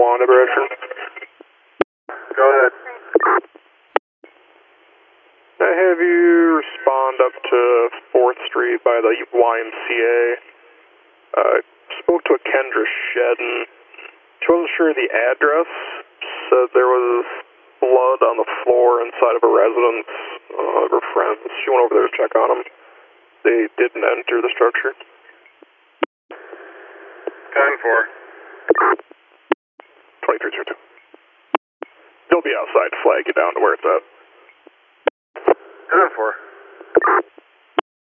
Wanda direction. Go ahead. I have you respond up to 4th Street by the YMCA. Spoke to a Kendra Shedden. She wasn't sure of the address. Said there was blood on the floor inside of a residence of her friends. She went over there to check on them. They didn't enter the structure. 10-4. 2322. They'll be outside to flag you down to where it's at. 10-4.